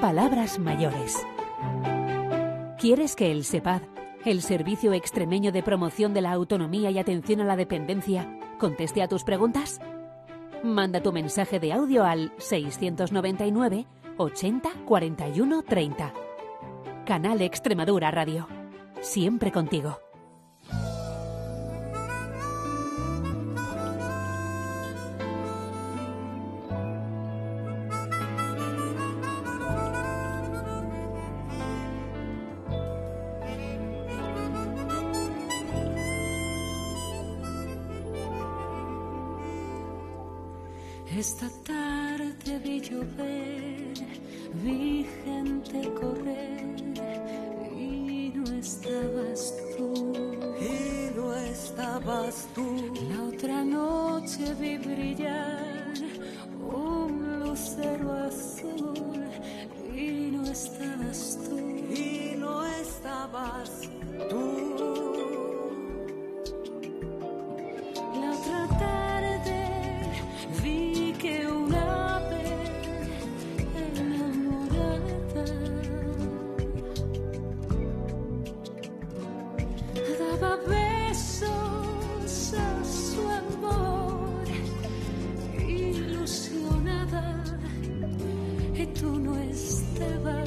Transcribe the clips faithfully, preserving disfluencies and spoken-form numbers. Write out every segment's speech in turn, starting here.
palabras mayores. ¿Quieres que el SEPAD, el Servicio Extremeño de Promoción de la Autonomía y Atención a la Dependencia, conteste a tus preguntas? Manda tu mensaje de audio al seiscientos noventa y nueve ochenta cuarenta y uno treinta. Canal Extremadura Radio. Siempre contigo. Esta tarde vi llover, vi gente correr y no estabas tú. Y no estabas tú. La otra noche vi brillar un lucero azul y no estabas tú. Y no estabas tú. La otra tarde vi que un ave enamorada daba besos a su amor, ilusionada, y tú no estabas.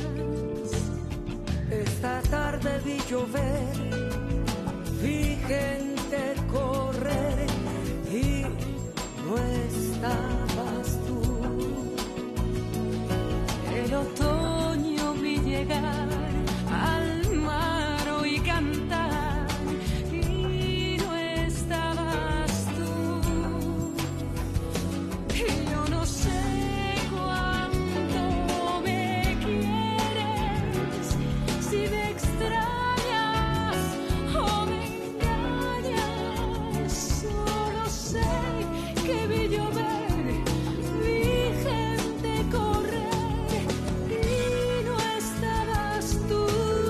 Esta tarde vi llover, vi gente correr y no estabas tú. El otoño vi llegar al mar y cantar y no estabas tú. Y yo no sé cuánto me quieres, si me extrañas o me engañas. Solo sé que vi llover, vi gente correr y no estabas tú.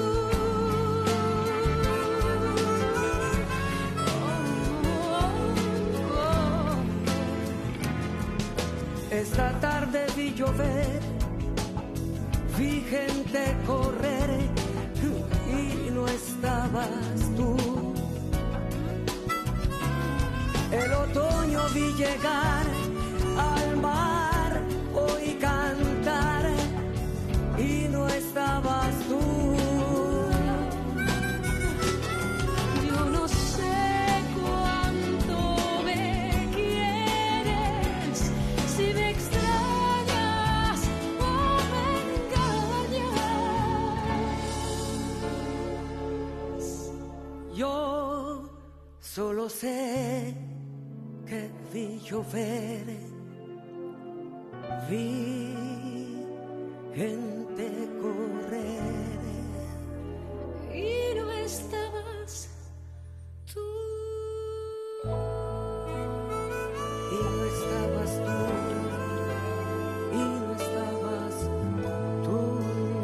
Esta tarde vi llover, vi gente correr y no estabas tú. El otoño vi llegar al mar, oí cantar y no estabas tú. Yo no sé cuánto me quieres, si me extrañas o me engañas. Yo solo sé que vi llover, vi gente correr Y no estabas tú. y no estabas tú, y no estabas tú.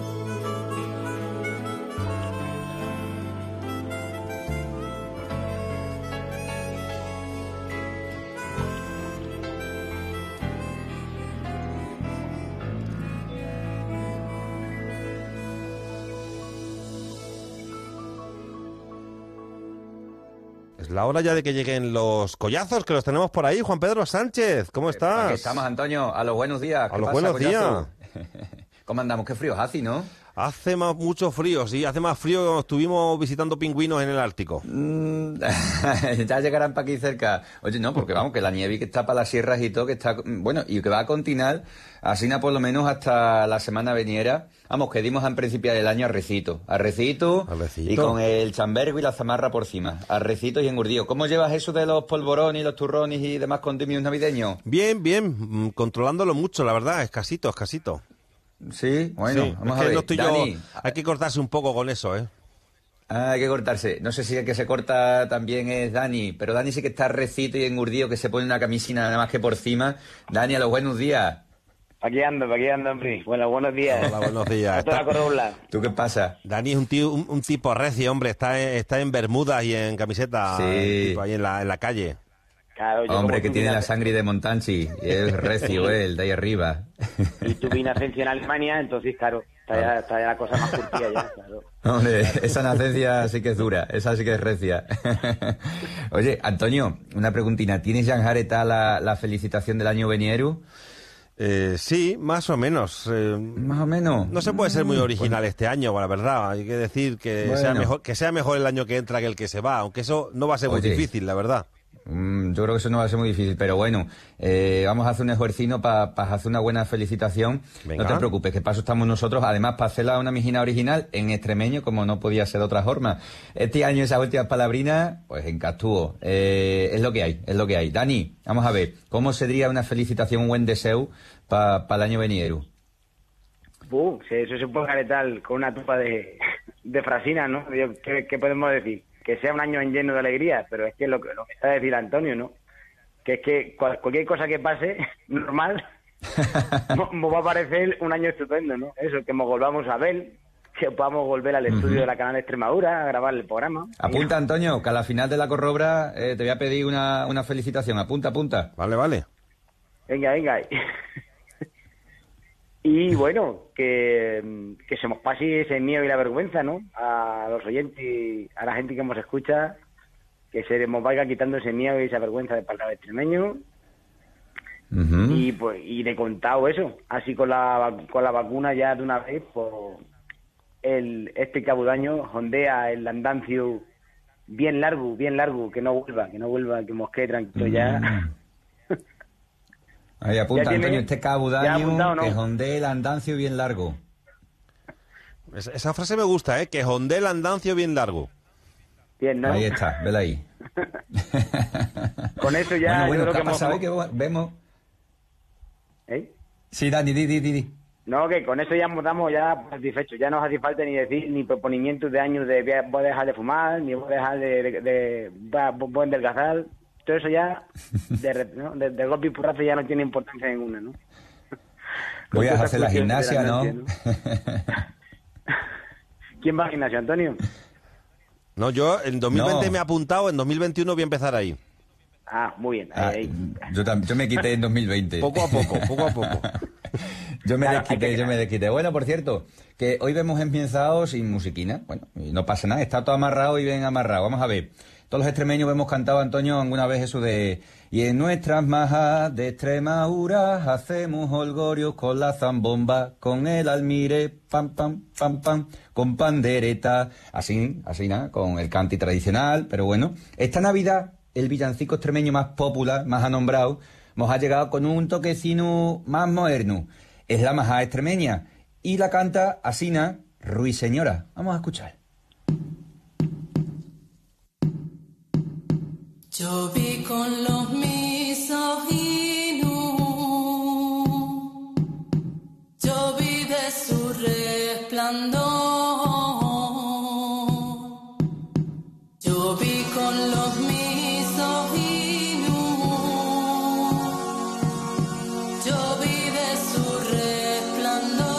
Es la hora ya de que lleguen los collazos, que los tenemos por ahí. Juan Pedro Sánchez, ¿cómo estás? Aquí estamos, Antonio. A los buenos días. A los buenos días. ¿Cómo andamos? Qué frío hace, ¿no? Hace más, mucho frío, sí. Hace más frío que cuando estuvimos visitando pingüinos en el Ártico. Mm, ya llegarán para aquí cerca. Oye, no, porque vamos, que la nieve que está para las sierras y todo, que está... Bueno, y que va a continuar, así na por lo menos hasta la semana veniera. Vamos, que dimos en principio del año arrecito. Arrecito, Arrecito. y con el chambergo y la zamarra por cima. Arrecito y engurdido. ¿Cómo llevas eso de los polvorones y los turrones y demás condimentos navideños? Bien, bien, mm, controlándolo mucho, la verdad, escasito, escasito. Sí, bueno, Sí, vamos es a que ver. no estoy yo- Dani, hay que cortarse un poco con eso, ¿eh? ah, hay que cortarse. No sé si el que se corta también es Dani, pero Dani sí que está recito y engurdido, que se pone una camisina nada más que por cima. Dani, a los buenos días. Aquí ando, aquí ando, hombre. Bueno, buenos días. Hola, buenos días. A toda Está- corobla. ¿Tú qué pasa? Dani es un, tío, un, un tipo recio, hombre, está en, está en bermudas y en camiseta, Sí. eh, tipo ahí en la, en la calle. Claro, yo Hombre, como que tú tiene la vienes- sangre de Montanchi. Y es recio él, de ahí arriba. Y tú vienes en Alemania, entonces, claro, Está ya, está ya la cosa más curtida ya, claro. Hombre, esa nacencia sí que es dura, esa sí que es recia. Oye, Antonio, una preguntina. ¿Tienes ya enjaretada la, la felicitación del año veniero? Eh, sí, más o menos. Eh, Más o menos. no se puede ser muy Mm, original bueno. este año, la verdad. Hay que decir que, Bueno. sea mejor, que sea mejor el año que entra que el que se va, aunque eso no va a ser muy Oye. difícil, la verdad. Mm, yo creo que eso no va a ser muy difícil, pero bueno, eh, vamos a hacer un esfuercito para hacer una buena felicitación. Venga. No te preocupes, que paso estamos nosotros, además para hacerla una mijina original en extremeño, como no podía ser de otra forma. Este año esas últimas palabrinas, pues en castúo. Eh, es lo que hay, es lo que hay. Dani, vamos a ver, ¿cómo sería una felicitación, un buen deseo para el año venidero? Uh, sí, eso se puede caretar con una tupa de, de frasinas, ¿no? Yo, ¿qué, ¿Qué podemos decir? Que sea un año lleno de alegría, pero es que lo, que- lo que está a decir Antonio, ¿no? Que es que cual- cualquier cosa que pase, normal, mo- nos va a parecer un año estupendo, ¿no? Eso, que nos volvamos a ver, que podamos volver al estudio de la Canal de Extremadura a grabar el programa. Apunta, Antonio, que a la final de la corrobra eh, te voy a pedir una, una felicitación. Apunta, apunta. Vale, vale. Venga, venga. Y bueno, que, que se nos pase ese miedo y la vergüenza, ¿no? A los oyentes y a la gente que nos escucha, que se nos vaya quitando ese miedo y esa vergüenza de palabra extremeño. Ujú. Y pues y de contado eso, así con la vac- con la vacuna ya de una vez, pues el este cabudaño ondea el andancio bien largo, bien largo, que no vuelva, que no vuelva, que nos quede tranquilo ya. Mm. Ahí apunta, Ya tiene- Antonio, este ya ha cabudaño apuntado, ¿no? que ondee el andancio bien largo. Esa, esa frase me gusta, ¿eh? Que jondee el andancio bien largo. Bien, ¿no? Ahí está, vela ahí. Con eso ya bueno, yo bueno, creo ¿qué que ha pasado? hemos- Que vo- vemos... ¿Eh? Sí, Dani, di, di, di, di. No, que con eso ya nos damos ya satisfechos. Ya no hace falta ni decir ni proponimientos de años de voy a- voy a dejar de fumar, ni voy a dejar de, de, de- voy a- voy a endelgazar. Todo eso ya, de, re- ¿no? de, de golpe y porrazo, ya no tiene importancia ninguna, ¿no? Voy a Con hacer la todas estas gimnasia, ¿no? cuestiones de la mente, ¿Quién va al gimnasio, Antonio? No, yo en dos mil veinte No. me he apuntado, en dos mil veintiuno voy a empezar ahí. Ah, muy bien. Ah, ahí, ahí. yo, tam- yo me quité en dos mil veinte. Poco a poco, poco a poco. Yo me Claro, desquité, hay que- yo me desquité. Bueno, por cierto, que hoy vemos empiezado sin musiquina. Bueno, y no pasa nada, está todo amarrado y bien amarrado. Vamos a ver. Todos los extremeños hemos cantado, Antonio, alguna vez eso de... Y en nuestras majas de Extremadura hacemos holgorios con la zambomba, con el almire, pam, pam, pam, pam, con pandereta. Así, así nada, con el canti tradicional. Pero bueno, esta Navidad, el villancico extremeño más popular, más anombrado, nos ha llegado con un toquecino más moderno. Es la majá extremeña y la canta Asina Ruiseñora. Vamos a escuchar. Yo vi con los mis ojinos, yo vi de su resplandor, yo vi con los mis ojinos, yo vi de su resplandor,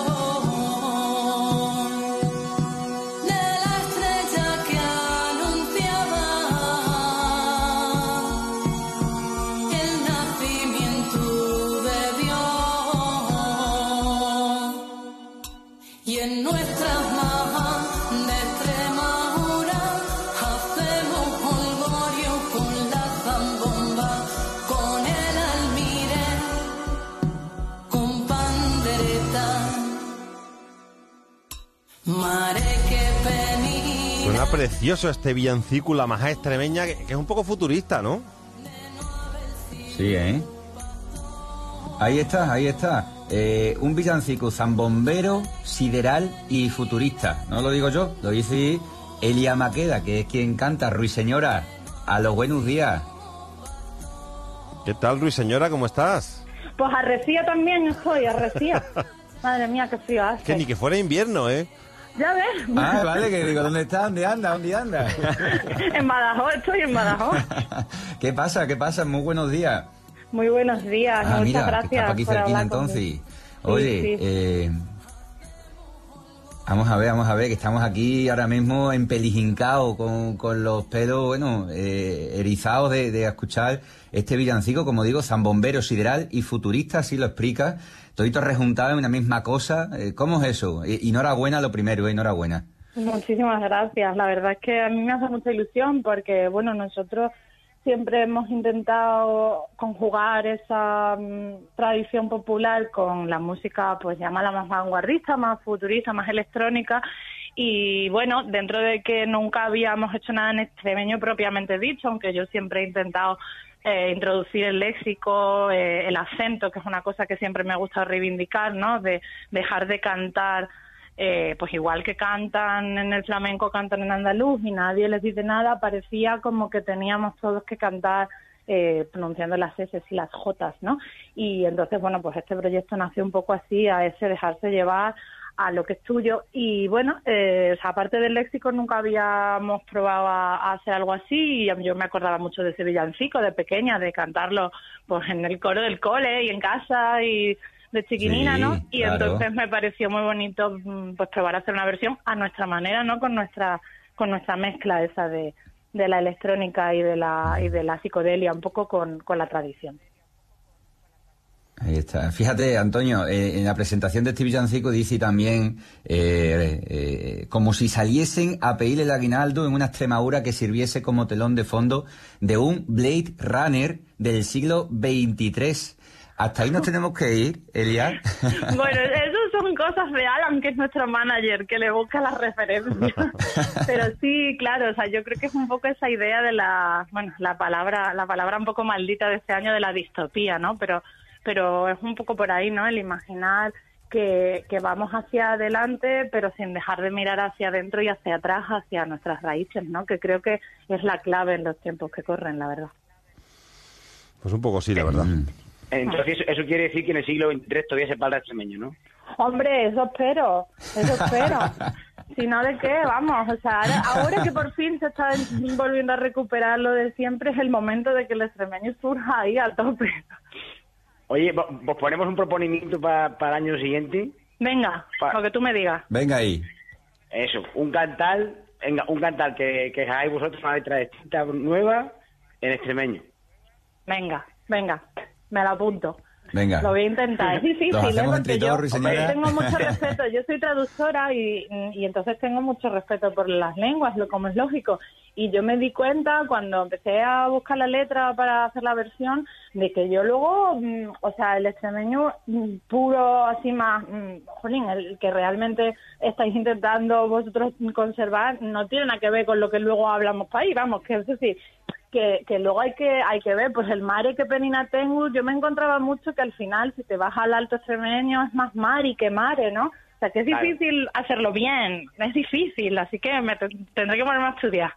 de la estrella que anunciaba el nacimiento de Dios. Y en nuestras majas de Extremadura hacemos holgorio con la zambomba, con el almire, con pandereta. Mare que penina. Suena precioso este villancico, la majá extremeña, que, que es un poco futurista, ¿no? Sí, ¿eh? Ahí está, ahí está. Eh, un villancico zambombero, sideral y futurista. No lo digo yo, lo dice Elia Maqueda, que es quien canta Ruiseñora. A los buenos días. ¿Qué tal, Ruiseñora? ¿Cómo estás? Pues arrecía también estoy, arrecía. Madre mía, qué frío hace. Que ni que fuera invierno, ¿eh? Ya ves, Ah, vale, que digo, ¿dónde está? ¿Dónde anda? ¿Dónde anda? en Badajoz estoy, en Badajoz. ¿Qué pasa? ¿Qué pasa? Muy buenos días. Muy buenos días, Ah, muchas mira, que gracias está aquí por cerquita hablar entonces. conmigo. Oye, Sí, sí. eh, Vamos a ver, vamos a ver, que estamos aquí ahora mismo empelijincados con, con los pelos, bueno, eh, erizados de, de escuchar este villancico, como digo, zambombero, sideral y futurista, así lo explica, todito rejuntado en una misma cosa. Eh, ¿Cómo es eso? Y, enhorabuena lo primero, eh, enhorabuena. Muchísimas gracias. La verdad es que a mí me hace mucha ilusión porque, bueno, nosotros siempre hemos intentado conjugar esa um, tradición popular con la música, pues llámala más vanguardista, más futurista, más electrónica. Y bueno, dentro de que nunca habíamos hecho nada en extremeño propiamente dicho, aunque yo siempre he intentado eh, introducir el léxico, eh, el acento, que es una cosa que siempre me ha gustado reivindicar, ¿no? De dejar de cantar. Eh, pues igual que cantan en el flamenco, cantan en andaluz y nadie les dice nada, parecía como que teníamos todos que cantar eh, pronunciando las S y las J, ¿no? Y entonces, bueno, pues este proyecto nació un poco así, a ese dejarse llevar a lo que es tuyo. Y bueno, eh, o sea, aparte del léxico nunca habíamos probado a, a hacer algo así, y yo me acordaba mucho de ese villancico de pequeña, de cantarlo pues en el coro del cole y en casa y de chiquinina, sí, ¿no? Y claro. Entonces me pareció muy bonito pues probar a hacer una versión a nuestra manera, ¿no? Con nuestra con nuestra mezcla esa de, de la electrónica y de la y de la psicodelia, un poco con, con la tradición. Ahí está. Fíjate, Antonio, eh, en la presentación de este villancico dice también eh, eh, como si saliesen a pedir el aguinaldo en una Extremadura que sirviese como telón de fondo de un Blade Runner del siglo veintitrés. Hasta ahí nos tenemos que ir, Elia. Bueno, eso son cosas de Alan, que es nuestro manager, que le busca las referencias. Pero sí, claro, o sea, yo creo que es un poco esa idea de la, bueno, la palabra, la palabra un poco maldita de este año de la distopía, ¿no? Pero, pero es un poco por ahí, ¿no? El imaginar que, que vamos hacia adelante, pero sin dejar de mirar hacia adentro y hacia atrás, hacia nuestras raíces, ¿no? Que creo que es la clave en los tiempos que corren, la verdad. Pues un poco sí, la verdad. Mm. Entonces eso quiere decir que en el siglo veintitrés todavía se parla extremeño, ¿no? Hombre, eso espero, eso espero. Si no, ¿de qué? Vamos, o sea, ahora, ahora que por fin se está volviendo a recuperar lo de siempre, es el momento de que el extremeño surja ahí a tope. Oye, ¿vos ponemos un proponimiento para pa el año siguiente? Venga, pa... lo que tú me digas. Venga ahí. Eso, un cantal, venga, un cantal que, que hagáis vosotros una letra distinta, nueva, en extremeño. Venga, venga. Me lo apunto. Venga. Lo voy a intentar. Es difícil, ¿eh? Porque yo, hombre, tengo mucho respeto. Yo soy traductora y, y entonces tengo mucho respeto por las lenguas, lo como es lógico. Y yo me di cuenta cuando empecé a buscar la letra para hacer la versión de que yo luego, mmm, o sea, el extremeño mmm, puro, así más, mmm, jolín, el que realmente estáis intentando vosotros conservar, no tiene nada que ver con lo que luego hablamos para ahí, vamos, que es decir... Que, que luego hay que hay que ver, pues el mare que penina tengo, yo me encontraba mucho que al final si te vas al alto extremeño es más mari que mare, ¿no? O sea que es claro. Difícil hacerlo bien, es difícil, así que me t- tendré que ponerme a estudiar.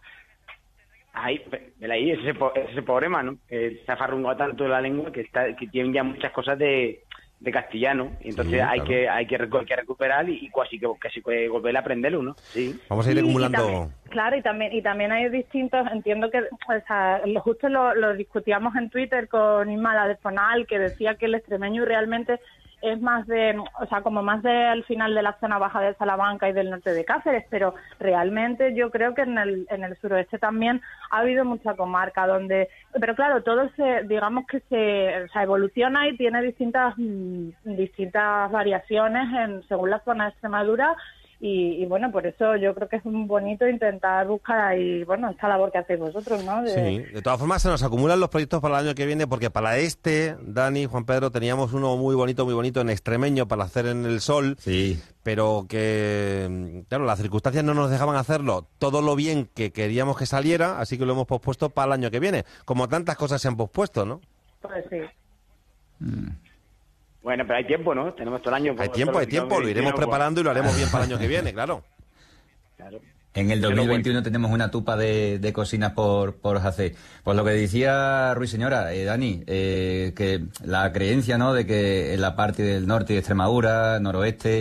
Ahí, ahí ese, ese, ese problema, ¿no? Que se ha farrungado tanto la lengua que está que tiene ya muchas cosas de, de castellano, y entonces sí, hay claro. que hay que, recu- que recuperar y, y casi que casi que volver a aprenderlo, ¿no? Sí. Vamos a ir acumulando. Y también, claro, y también y también hay distintos, entiendo que, o sea, lo justo lo, lo discutíamos en Twitter con Isma la de Fonal, que decía que el extremeño realmente es más de, o sea, como más de al final de la zona baja de Salamanca y del norte de Cáceres, pero realmente yo creo que en el en el suroeste también ha habido mucha comarca donde, pero claro, todo se, digamos que se, o sea, evoluciona y tiene distintas mmm, distintas variaciones en según la zona de Extremadura. Y, y bueno, por eso yo creo que es muy bonito intentar buscar ahí, bueno, esta labor que hacéis vosotros, ¿no? De... Sí, de todas formas se nos acumulan los proyectos para el año que viene, porque para este, Dani, Juan Pedro, teníamos uno muy bonito, muy bonito en extremeño para hacer en el sol, sí. Pero que, claro, las circunstancias no nos dejaban hacerlo todo lo bien que queríamos que saliera, así que lo hemos pospuesto para el año que viene, como tantas cosas se han pospuesto, ¿no? Pues sí. Mm. Bueno, pero hay tiempo, ¿no? Tenemos todo el año. Hay tiempo, hay tiempo. Lo iremos preparando y lo haremos bien para el año que viene, claro. Claro. En el dos mil veintiuno tenemos una tupa de, de cocinas por, por hacer. Pues lo que decía Ruiseñora, eh, Dani, eh, que la creencia, ¿no?, de que en la parte del norte de Extremadura, noroeste,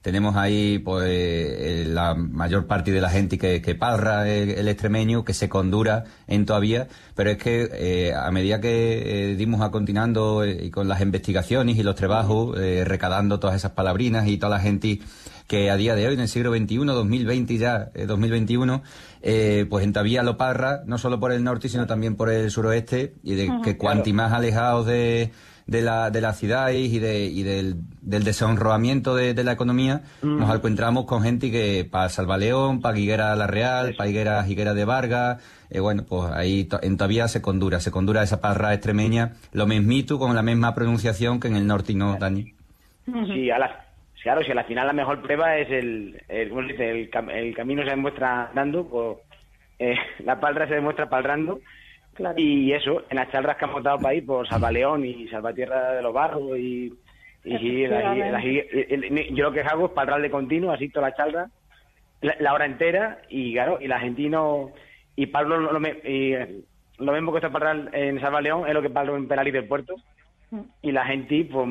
tenemos ahí pues eh, la mayor parte de la gente que, que parra el, el extremeño, que se condura en todavía, pero es que eh, a medida que eh, dimos a continuando eh, y con las investigaciones y los trabajos, eh, recadando todas esas palabrinas y toda la gente que a día de hoy, en el siglo veintiuno, dos mil veinte ya, eh, dos mil veintiuno, eh, pues en Tavía lo parra, no solo por el norte, sino también por el suroeste, y de Ujú, que cuanti más alejados de, de la de las ciudades y, de, y del, del deshonroamiento de, de la economía, Ujú. nos encontramos con gente que para Salvaleón, para Higuera La Real, para Higuera, Higuera de Vargas, eh, bueno, pues ahí to- en Tavía se condura, se condura esa parra extremeña, lo mismito, con la misma pronunciación que en el norte, ¿no, Dani? Sí, a la, claro, si a la final la mejor prueba es el, el, ¿cómo se dice? El, cam- el camino se demuestra andando, pues, eh, la palra se demuestra palrando. Claro. Y eso, en las charlas que hemos dado para ir por Salvaleón y Salvatierra de los Barros y, y, sí, la- y- la- y- y- yo lo que hago es palrar de continuo, así toda la charla, la, la hora entera, y claro, y la gente no... Y Pablo, lo, me- y, eh, lo mismo que está palrar en Salvaleón es lo que palro en Peralí del Puerto, y la gente, pues,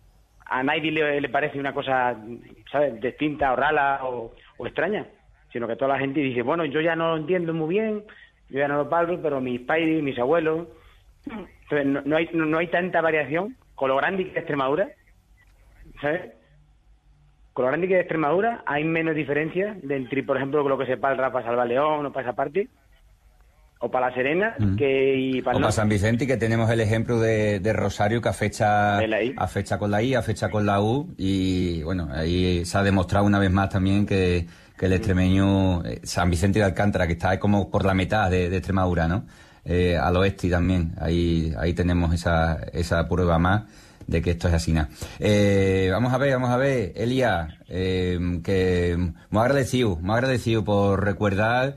a nadie le, le parece una cosa, ¿sabes?, distinta o rara o, o extraña, sino que toda la gente dice, bueno, yo ya no lo entiendo muy bien, yo ya no lo palro, pero mis padres, mis abuelos... Entonces, no, no hay no, no hay tanta variación con lo grande que es Extremadura, ¿sabes? Con lo grande que es Extremadura hay menos diferencia de entre, por ejemplo, lo que se palra para Salvaleón o para esa parte, o para La Serena, Mm. que y O para el para norte. San Vicente, que tenemos el ejemplo de, de Rosario, que afecha, De la I. afecha con la I, afecha con la U, y bueno, ahí se ha demostrado una vez más también que, que el extremeño, eh, San Vicente de Alcántara, que está como por la mitad de, de Extremadura, ¿no? Eh, al oeste también, ahí, ahí tenemos esa, esa prueba más de que esto es así, nada. Eh, vamos a ver, vamos a ver, Elías, eh, que muy agradecido, muy agradecido por recordar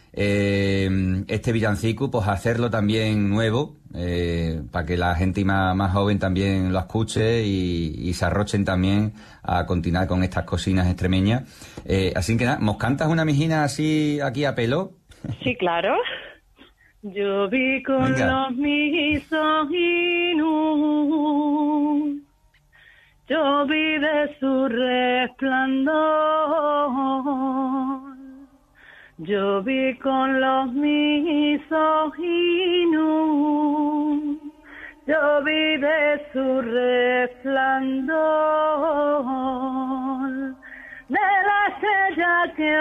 eh, este villancico, pues hacerlo también nuevo, eh, para que la gente más, más joven también lo escuche y, y se arrochen también a continuar con estas cocinas extremeñas. Eh, así que nada, ¿nos cantas una mijina así aquí a pelo? Sí, claro. Yo vi con Venga. los mis ojos, yo vi de su resplandor, yo vi con los mis ojos, yo vi de su resplandor, de la estrella que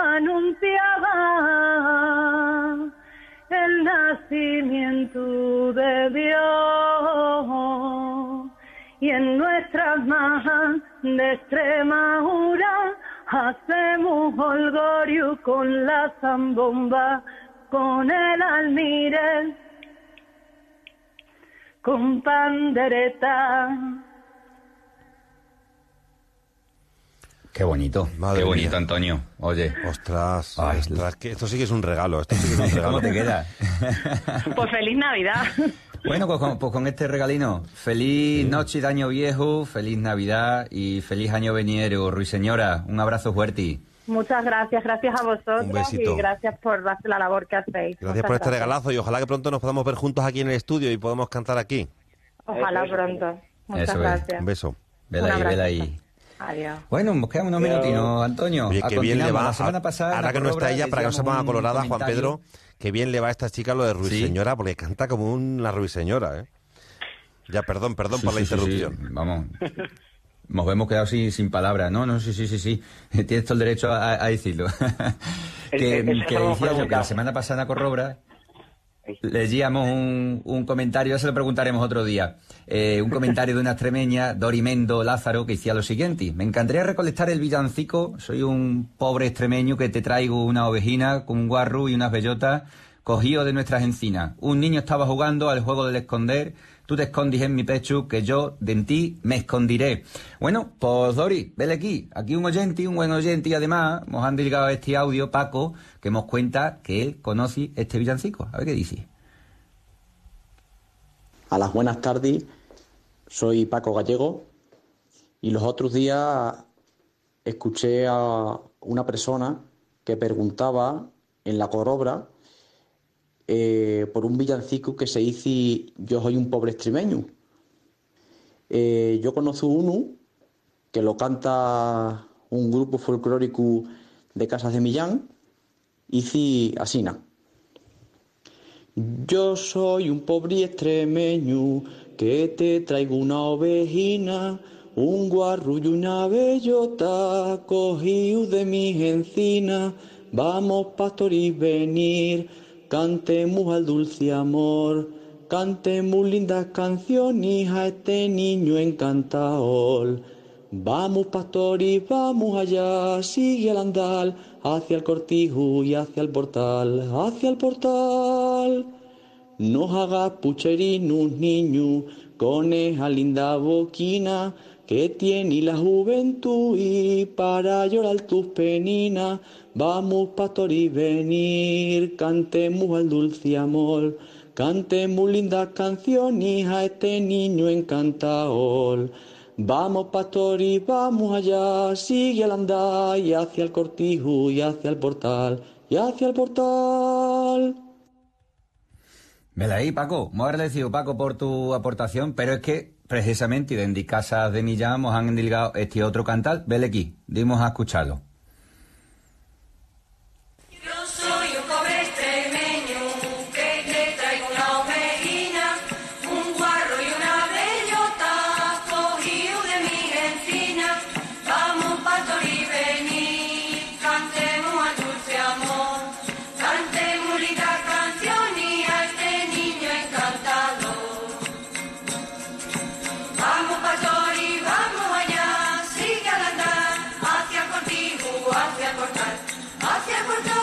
anunciaba el nacimiento de Dios, y en nuestras manos de Extremadura hacemos holgorio con la zambomba, con el almirez, con pandereta. Qué bonito, Madre qué bonito, mía. Antonio. Oye, Ostras, Ay, ostras, que esto sí que es un regalo, esto sí que es un regalo. ¿cómo te queda? Pues feliz Navidad. Bueno, pues con, pues con este regalino, feliz noche de año viejo, feliz Navidad y feliz año veniero, Ruiseñora. Un abrazo fuerte. Muchas gracias, gracias a vosotros Un besito. y gracias por hacer la labor que hacéis. Gracias Muchas por este regalazo y ojalá que pronto nos podamos ver juntos aquí en el estudio y podamos cantar aquí. Ojalá Eso es. pronto. Muchas Eso es. gracias. Un beso. Vela Un ahí, abrazo. vela ahí. Adiós. Bueno, nos quedan unos Adiós. minutinos, Antonio. Oye, A qué bien le continuamos. va. La semana pasada, Ahora en que la no está Corobra, ella, para que no se decíamos ponga un colorada, Juan comentario. Pedro, que bien le va a esta chica lo de Ruiseñora, porque canta como una ruiseñora, ¿eh? Ya, perdón, perdón Sí, por la sí, sí, interrupción. sí. Vamos. Nos hemos quedado sin, sin palabras. No, no, sí, sí, sí, sí. Tienes todo el derecho a, a decirlo. que El- el- que eso decía yo hemos que la preguntado. semana pasada en Corrobra leíamos un, un comentario, ya se lo preguntaremos otro día, eh, un comentario de una extremeña, Dorimendo Lázaro, que decía lo siguiente: me encantaría recolectar el villancico, soy un pobre extremeño que te traigo una ovejina con un guarro y unas bellotas cogido de nuestras encinas. Un niño estaba jugando al juego del esconder, tú te escondís en mi pecho, que yo de en ti me escondiré. Bueno, pues Dori, vele aquí, aquí un oyente, un buen oyente, y además nos han dedicado este audio, Paco, que nos cuenta que él conoce este villancico. A ver qué dice. A las buenas tardes, soy Paco Gallego y los otros días escuché a una persona que preguntaba en la Corobra eh, por un villancico que se dice Yo soy un pobre extremeño. Eh, yo conozco uno que lo canta un grupo folclórico de Casas de Millán, y asina. Yo soy un pobre extremeño que te traigo una ovejina, un guarro y una bellota cogido de mis encinas. Vamos, pastorís, venir, cantemos al dulce amor, cantemos lindas canciones a este niño encantador. Vamos, pastorís, vamos allá, sigue al andar, hacia el cortijo y hacia el portal, hacia el portal. No hagas pucherinos, niño, con esa linda boquina que tiene la juventud y para llorar tus peninas. Vamos, pastorís, venir, cantemos al dulce amor, cantemos lindas canciones a este niño encantador. Vamos, pastorís, vamos allá, sigue al andar y hacia el cortijo y hacia el portal, y hacia el portal. Vela ahí, Paco. Muy agradecido, Paco, por tu aportación, pero es que precisamente desde Casas de Millán nos han endilgado este otro cantal. Vele aquí, dimos a escucharlo. Yo soy un pobre extremeño que te traigo una ovejina, un guarro y una bellota cogido de mi encina. Vamos, pastorís, venid, cantemos al dulce amor, cantemos lindas canciones a este niño encantador. Vamos, pastorís, vamos allá, sigue al andar, hacia el cortijo, hacia el portal, hacia el portal.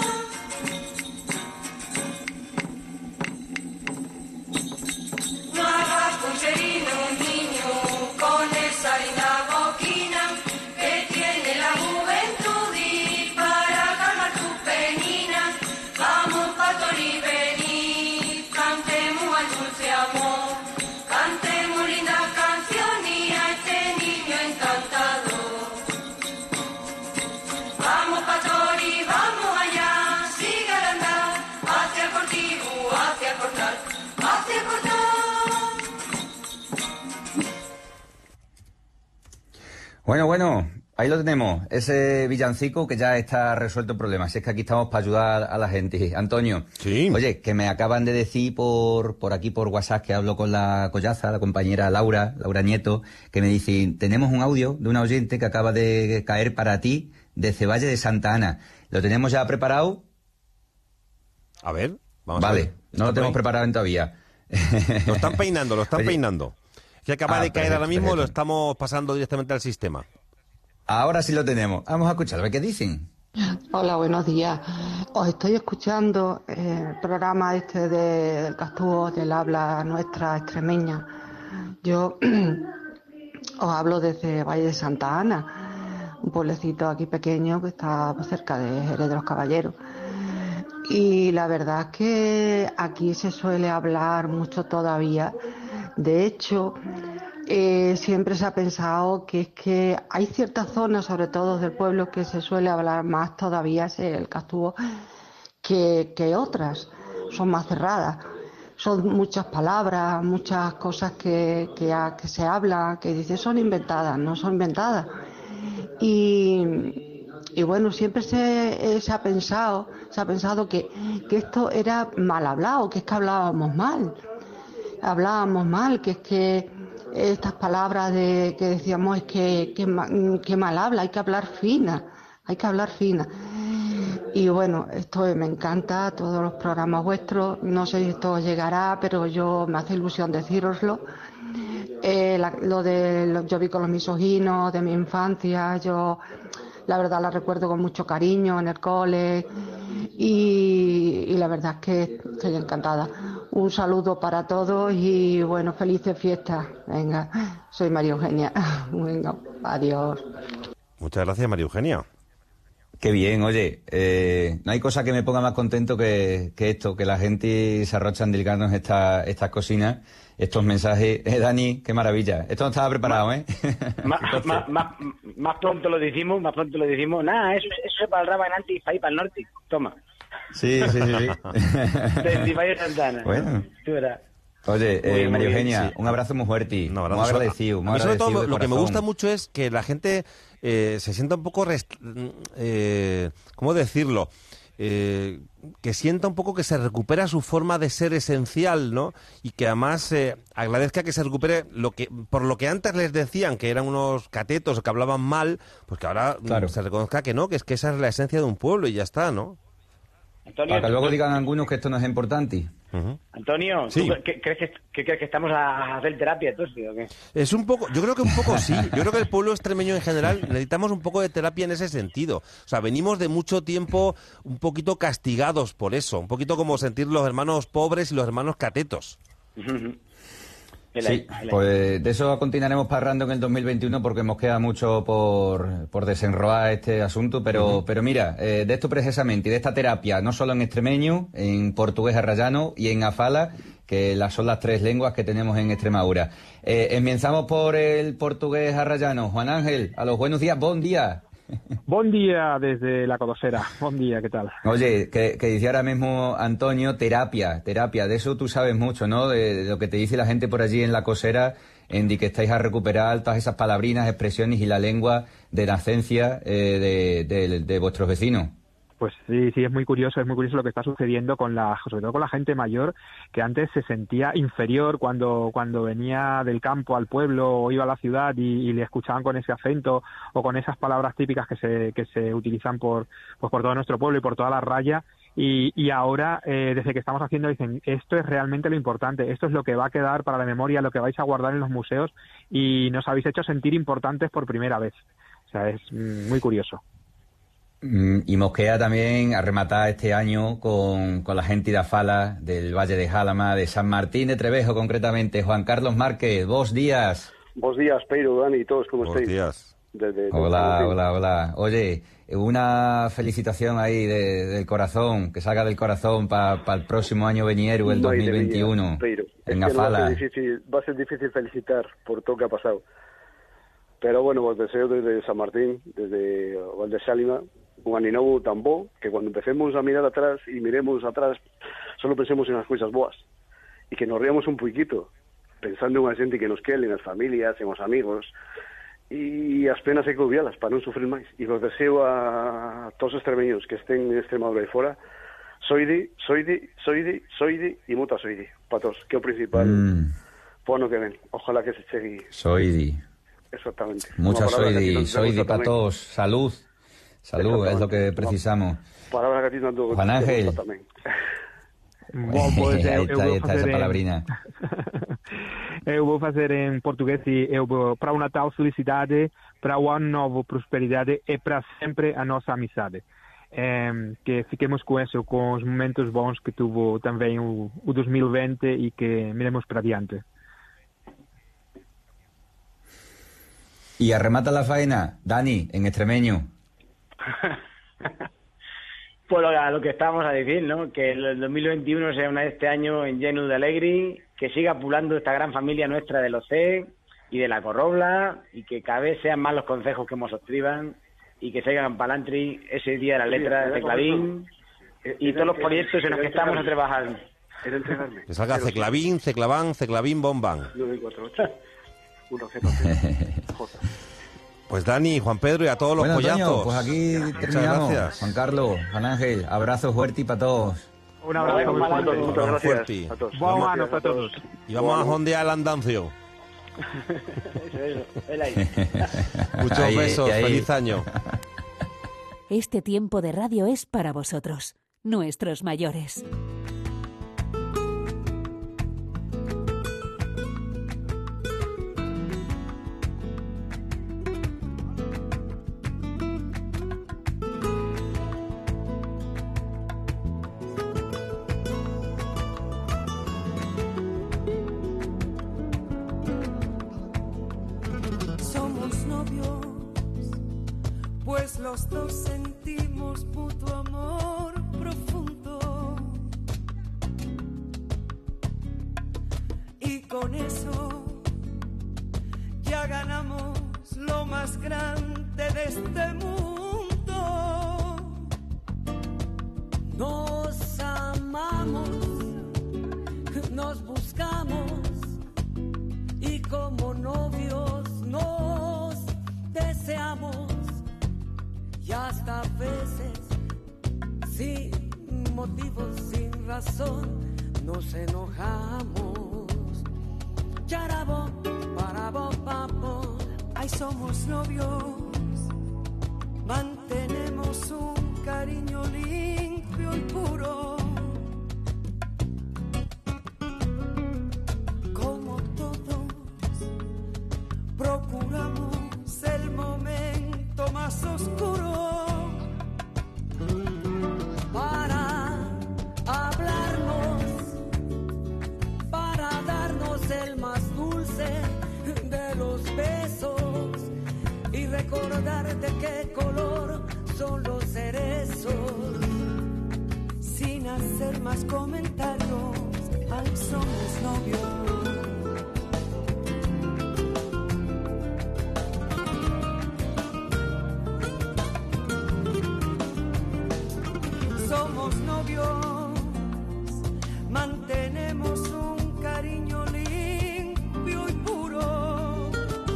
No hagas pucherinos, niño, con esa linda boquina que tiene la juventud y para calmar tus peninas. Vamos, pastorís, venid, cantemos al dulce amor, cantemos lindas canciones a este niño encantador. Vamos, pastorís, vamos allá, sigue al andar, hacia el cortijo, hacia el portal, hacia el portal. Bueno, bueno, ahí lo tenemos, ese villancico que ya está resuelto el problema. Si es que aquí estamos para ayudar a la gente. Antonio, Sí. oye, que me acaban de decir por, por aquí, por WhatsApp, que hablo con la collaza, la compañera Laura, Laura Nieto, que me dice, tenemos un audio de una oyente que acaba de caer para ti de Cevalle de Santa Ana. ¿Lo tenemos ya preparado? A ver, vamos a Vale, ver. no lo Está por tenemos ahí. preparado todavía. Lo están peinando, lo están Oye, peinando. Que acaba Ah, de caer perfecto, ahora mismo, perfecto. lo estamos pasando directamente al sistema. Ahora sí lo tenemos. Vamos a escuchar, a ver qué dicen. Hola, buenos días. Os estoy escuchando el programa este de, del Castúo, del habla nuestra extremeña. Yo os hablo desde Valle de Santa Ana, un pueblecito aquí pequeño que está cerca de Jerez de los Caballeros. Y la verdad es que aquí se suele hablar mucho todavía. De hecho, eh, siempre se ha pensado que es que hay ciertas zonas, sobre todo del pueblo, que se suele hablar más todavía, es el Castúo, que, que otras. Son más cerradas. Son muchas palabras, muchas cosas que, que, ha- que se hablan, que dice son inventadas, no son inventadas. Y, y bueno, siempre se, eh, se ha pensado, se ha pensado que, que esto era mal hablado, que es que hablábamos mal. Hablábamos mal, que es que estas palabras de que decíamos es que, que, ma- que mal habla, hay que hablar fina, hay que hablar fina. Y bueno, esto me encanta, todos los programas vuestros, no sé si esto llegará, pero yo me hace ilusión decíroslo. Eh, la- lo de lo- yo vi con los misoginos de mi infancia, yo la verdad la recuerdo con mucho cariño en el cole y, y la verdad es que estoy encantada. Un saludo para todos y bueno, felices fiestas. Venga, soy María Eugenia. Venga, adiós. Muchas gracias, María Eugenia. Qué bien, oye, eh, no hay cosa que me ponga más contento que, que esto, que la gente se arrocha en dilgarnos esta, estas cocinas, estos mensajes. Eh, Dani, qué maravilla. Esto no estaba preparado, ¿eh? Más, más, más, más pronto lo decimos, más pronto lo decimos. Nada, eso, eso se para el raba en antes y para ir para el norte. Toma. Sí, sí, sí. sí. De Valle de Santa Ana. Bueno. Tú verás. Oye, eh, Muy, María muy, Eugenia, sí. un abrazo muy fuerte, No, muy abrazo. agradecido, A muy mí sobre todo agradecido de lo que me corazón. gusta mucho es que la gente eh, se sienta un poco, rest... eh, ¿cómo decirlo? Eh, que sienta un poco que se recupera su forma de ser esencial, ¿no? Y que además eh, agradezca que se recupere lo que por lo que antes les decían que eran unos catetos o que hablaban mal, pues que ahora Claro. mm, se reconozca que no, que es que esa es la esencia de un pueblo y ya está, ¿no? Antonio, Para que luego digan algunos que esto no es importante. Uh-huh. Antonio, Sí. ¿tú qué- crees que, qué crees que estamos a hacer terapia entonces o qué? Es un poco, yo creo que un poco sí. Yo creo que el pueblo extremeño en general necesitamos un poco de terapia en ese sentido. O sea, venimos de mucho tiempo un poquito castigados por eso, un poquito como sentir los hermanos pobres y los hermanos catetos. El Sí, ahí, el ahí. pues de eso continuaremos parrando en el dos mil veintiuno porque nos queda mucho por, por desenroar este asunto, pero, pero mira, eh, de esto precisamente y de esta terapia, no solo en extremeño, en portugués arrayano y en afala, que las son las tres lenguas que tenemos en Extremadura. Eh, empezamos por el portugués arrayano. Juan Ángel, a los buenos días, buen día. Buen día desde la Codosera. Buen día, ¿qué tal? Oye, que, que dice ahora mismo Antonio, terapia, terapia, de eso tú sabes mucho, ¿no? De, de lo que te dice la gente por allí en la cosera, en de que estáis a recuperar todas esas palabrinas, expresiones y la lengua de nacencia eh, de, de, de vuestros vecinos. Pues sí, sí, es muy curioso, es muy curioso lo que está sucediendo con la, sobre todo con la gente mayor, que antes se sentía inferior cuando, cuando venía del campo al pueblo o iba a la ciudad y, y le escuchaban con ese acento o con esas palabras típicas que se, que se utilizan por, pues por todo nuestro pueblo y por toda la raya. Y, y ahora, eh, desde que estamos haciendo, dicen, esto es realmente lo importante, esto es lo que va a quedar para la memoria, lo que vais a guardar en los museos y nos habéis hecho sentir importantes por primera vez. O sea, es mm, muy curioso. Mm, Y Mosquea también a rematar este año con, con la gente de Afala, del Valle de Jálama, de San Martín de Trevejo concretamente. Juan Carlos Márquez, vos días. Buenos días, Peiro, Dani, todos, ¿cómo Buenos estáis? días. Desde- desde Hola, San Martín. hola, hola. Oye, una felicitación ahí de- del corazón, que salga del corazón para el próximo año veniero, el Madre dos mil veintiuno, mía, Peiro. Es en que va a, Afala. ser difícil, va a ser difícil felicitar por todo lo que ha pasado. Pero bueno, os deseo desde San Martín, desde Valdesálima, un año nuevo tan bo, que cuando empecemos a mirar atrás y miremos atrás, solo pensemos en las cosas boas. Y que nos riamos un poquito, pensando en la gente que nos quede, en las familias, en los amigos, y as penas hai que obvialas para non sufrir máis. E vos deseo a todos os extremeños que estén en Extremadura e fora, soide, soide, soide, soide e muta soide para todos, que é o principal Mm, po ano que ven. Ojalá que se chegue Soidi. exactamente. Mucha Unha palabra que a ti soidi, non te soidi gusta para tamén. todos. Salud. Salud, es lo que Exactamente. precisamos. Palabra que a ti non te gusta, Juan te Ángel. gusta tamén. Bom, pois eu, Ahí eu está, vou ahí está fazer esa em- palabrina. eu vou fazer em português e eu vou para o Natal felicidade, para o ano novo prosperidade e para sempre a nossa amizade. Em, que fiquemos com isso, com os momentos bons que tuvo também o, o dois mil e vinte e que miremos para adiante. Y arremata la faena, Dani, en extremeño. Pues lo, a lo que estábamos a decir, ¿no? Que el dos mil veintiuno sea una, este año en lleno de alegría, que siga pulando esta gran familia nuestra de los C y de la Corrobla, y que cada vez sean más los consejos que nos escriban, y que sigan para adelante ese día de la letra de Clavín, y todos los proyectos en los que estamos a trabajar. Era entregarme. Que salga Ceclavín, Ceclaván, Ceclavín, Bombán. nueve cuatro ocho uno cero cero Pues Dani, Juan Pedro y a todos los Bueno, Antonio, pollazos. pues aquí Muchas terminamos. gracias. Juan Carlos, Juan Ángel, abrazo fuerte para todos. Un abrazo muy Muchas fuerte. gracias fuerte. a todos. Bom Gracias ano a para todos. Y vamos a jondear el andancio. Eso, eso, el ahí. Muchos Ahí, besos, ahí. feliz año. Este tiempo de radio es para vosotros, nuestros mayores. Somos novios, pues los dos sentimos mutuo amor profundo. Y con eso ya ganamos lo más grande de este mundo. Nos amamos, nos buscamos hasta veces, sin motivos, sin razón, nos enojamos. Yarabo, parabo, papo, ay, somos novios, mantenemos un cariño limpio y puro. Como todos, procuramos el momento más oscuro para hablarnos, para darnos el más dulce de los besos y recordar de qué color son los cerezos. Sin hacer más comentarios, ay, somos novios. Somos novios, mantenemos un cariño limpio y puro.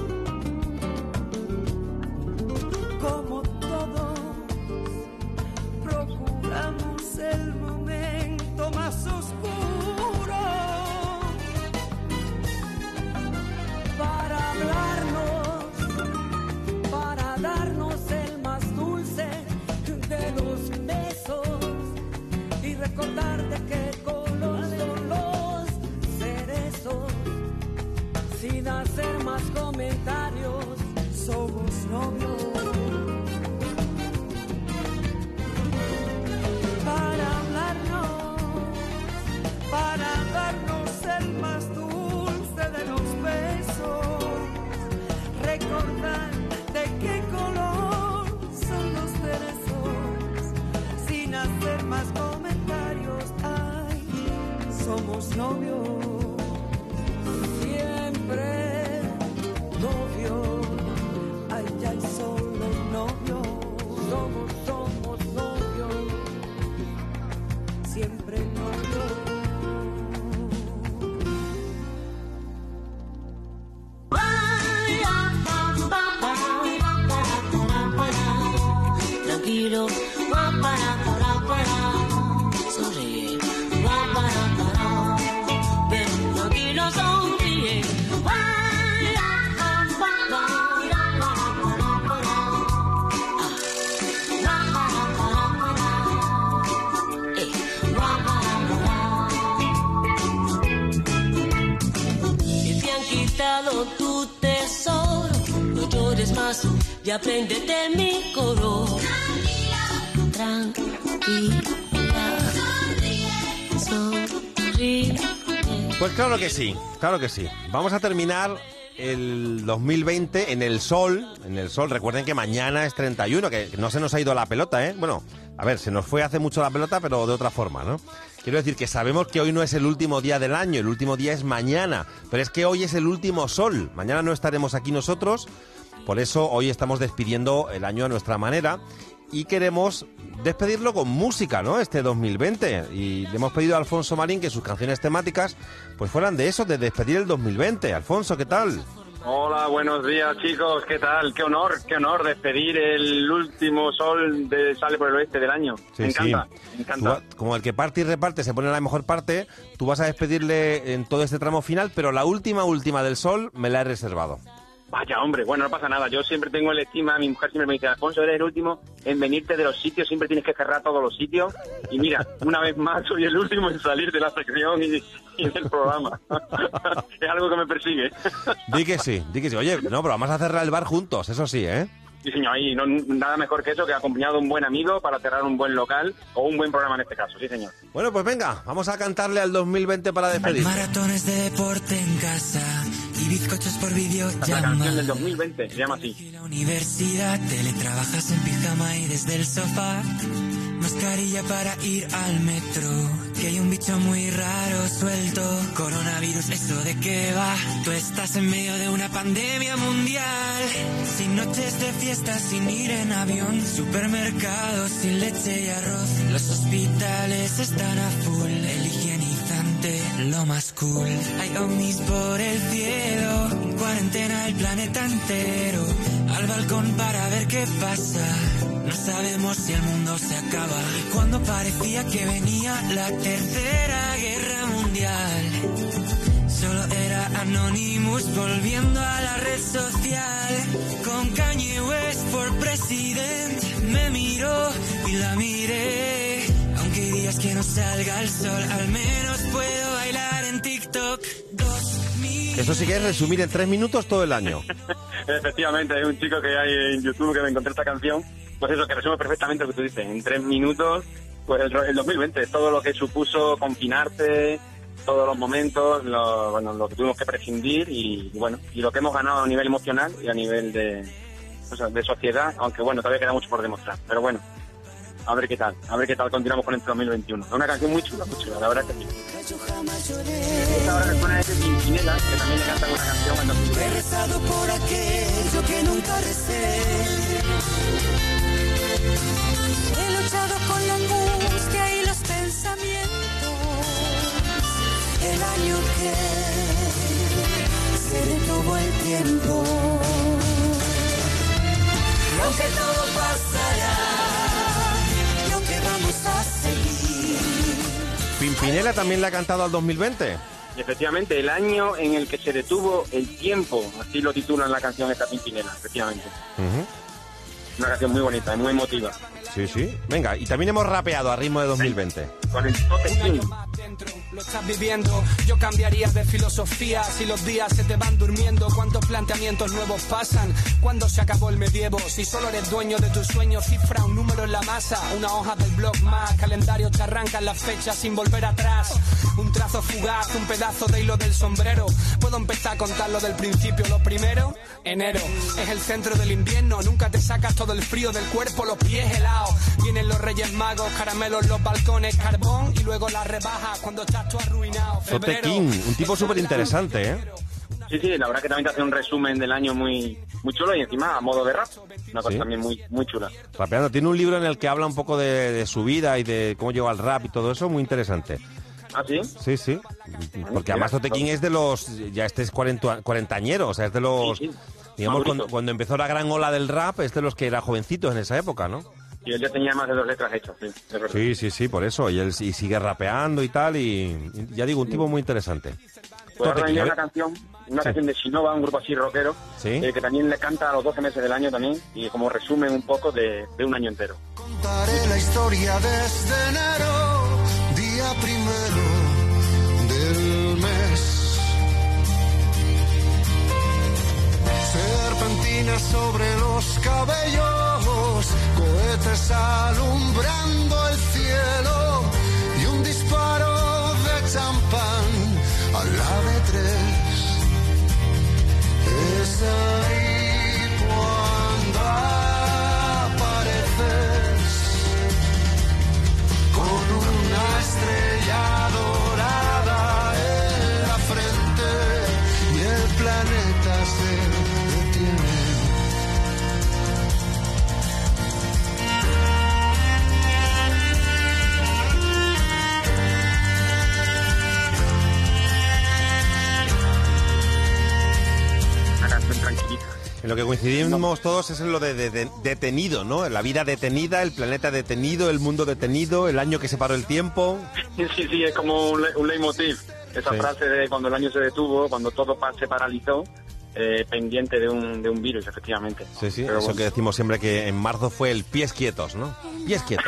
Como todos, procuramos el momento más oscuro para hablarnos, para darnos el más dulce de los besos y recordar de qué color son los cerezos. Sin hacer más comentarios, somos novios. Para hablarnos, para darnos el más dulce de los besos, recordar de qué color son los cerezos. Sin hacer más comentarios, ay, somos novios, siempre novios, ay, ay, solo novios, somos, somos novios, siempre novios. Tranquilo, va para, para, para, sonríe, va para, para, ven, tranquilo, sonríe, va, va, va, va, va, para, para, ah, va, para, para, eh, va, para, para. Si te han quitado tu tesoro, no llores más y aprende de mi coro. Tranquila, sonríe. Pues claro que sí, claro que sí. Vamos a terminar el dos mil veinte en el sol, en el sol. Recuerden que mañana es treinta y uno, que no se nos ha ido la pelota, ¿eh? Bueno, a ver, se nos fue hace mucho la pelota, pero de otra forma, ¿no? Quiero decir que sabemos que hoy no es el último día del año, el último día es mañana, pero es que hoy es el último sol. Mañana no estaremos aquí nosotros, por eso hoy estamos despidiendo el año a nuestra manera. Y queremos despedirlo con música, ¿no? Este dos mil veinte. Y le hemos pedido a Alfonso Marín que sus canciones temáticas pues fueran de eso, de despedir el dos mil veinte. Alfonso, ¿qué tal? Hola, buenos días, chicos. ¿Qué tal? Qué honor, qué honor despedir el último sol de Sale por el Oeste del año. Sí, me encanta, sí. me encanta. Tú, como el que parte y reparte se pone en la mejor parte, tú vas a despedirle en todo este tramo final, pero la última, última del sol me la he reservado. Vaya, hombre, bueno, no pasa nada. Yo siempre tengo el estima, mi mujer siempre me dice, Alfonso, eres el último en venirte de los sitios, siempre tienes que cerrar todos los sitios. Y mira, una vez más, soy el último en salir de la sección y, y del programa. Es algo que me persigue. Di que sí, di que sí. Oye, no, pero vamos a cerrar el bar juntos, eso sí, ¿eh? Sí, señor, y no, nada mejor que eso, que acompañado de un buen amigo para cerrar un buen local o un buen programa en este caso, sí, señor. Bueno, pues venga, vamos a cantarle al dos mil veinte para despedir. Maratones de deporte en casa y bizcochos por videollamada. La canción del dos mil veinte se llama así. La universidad, teletrabajas en pijama y desde el sofá. Mascarilla para ir al metro, que hay un bicho muy raro suelto. Coronavirus, ¿eso de qué va? Tú estás en medio de una pandemia mundial, sin noches de fiesta, sin ir en avión, supermercados sin leche y arroz. Los hospitales están a full, el higienizante, lo más cool. Hay ovnis por el cielo, en cuarentena el planeta entero. al balcón para ver qué pasa. No sabemos si el mundo se acaba. Cuando parecía que venía la tercera guerra mundial, solo era Anonymous volviendo a la red social. Con Kanye West por presidente me miró y la miré. Aunque hay días que no salga el sol, al menos puedo bailar en TikTok. Eso sí que es resumir en tres minutos todo el año. Efectivamente, hay un chico que hay en YouTube que me encontré esta canción, pues eso, que resume perfectamente lo que tú dices. En tres minutos, pues el, el dos mil veinte, todo lo que supuso confinarse, todos los momentos, lo, bueno, lo que tuvimos que prescindir y, bueno, y lo que hemos ganado a nivel emocional y a nivel de, o sea, de sociedad, aunque bueno, todavía queda mucho por demostrar. Pero bueno, a ver qué tal, a ver qué tal continuamos con este dos mil veintiuno. Es una canción muy chula, muy chula, la verdad que sí. Esta hora que suena es de Pimpinela, que también le cantan una canción en dos mil veinte. He rezado por aquello que nunca recé. He luchado con la angustia y los pensamientos. El año que se detuvo el tiempo. Y aunque todo pasará, lo que vamos a seguir. Pimpinela también le ha cantado al dos mil veinte. Y efectivamente, el año en el que se detuvo el tiempo, así lo titulan la canción esta Pimpinela, efectivamente. Uh-huh. Una canción muy bonita, muy emotiva. Sí, sí. Venga, y también hemos rapeado a ritmo de dos mil veinte. Con el Tote King. Lo estás viviendo, yo cambiaría de filosofía si los días se te van durmiendo. ¿Cuántos planteamientos nuevos pasan? ¿Cuándo se acabó el medievo? Si solo eres dueño de tus sueños, cifra un número en la masa, una hoja del blog más, calendario te arrancan las fechas sin volver atrás. Un trazo fugaz, un pedazo de hilo del sombrero. Puedo empezar a contarlo del principio. Lo primero, enero, es el centro del invierno. Nunca te sacas todo el frío del cuerpo, los pies helados. Vienen los Reyes Magos, caramelos en los balcones, carbón y luego la rebaja cuando estás tú arruinado. Tote King, un tipo súper interesante, ¿eh? Sí, sí, la verdad que también te hace un resumen del año muy muy chulo y encima a modo de rap. Una cosa Sí. también muy muy chula. Rapeando. Tiene un libro en el que habla un poco de, de su vida y de cómo llegó al rap y todo eso, muy interesante. ¿Ah, sí? Sí, sí. Porque además Tote King es de los... Ya este es cuarenta, cuarentañero, o sea, es de los... Sí, sí. Digamos, Madurito. cuando, cuando empezó la gran ola del rap, es de los que era jovencitos en esa época, ¿no? Y él ya tenía más de dos letras hechas, sí. Es verdad. Sí, sí, sí, por eso. Y él y sigue rapeando y tal, y, y ya digo, un tipo muy interesante. Pues ahora Tote King, venía a una ver. canción, una Sí. canción de Sinova, un grupo así rockero, Sí. eh, que también le canta a los doce meses del año también, y como resumen un poco de, de un año entero. Contaré la historia desde enero, día primero del mes. Serpentinas sobre los cabellos, cohetes alumbrando el cielo y un disparo de champán a la de tres. Es ahí cuando apareces con una estrella dorada en la frente y el planeta se detiene. Una canción tranquilita. En lo que coincidimos todos es en lo de, de- de- detenido, ¿no? La vida detenida, el planeta detenido, el mundo detenido, el año que separó el tiempo. Sí, sí, sí, es como un, le- un leitmotiv. Esa Sí. frase de cuando el año se detuvo, cuando todo pa- se paralizó, eh, pendiente de un, de un virus, efectivamente. Sí, sí, Pero eso bueno. que decimos siempre que en marzo fue el pies quietos, ¿no? Pies quietos.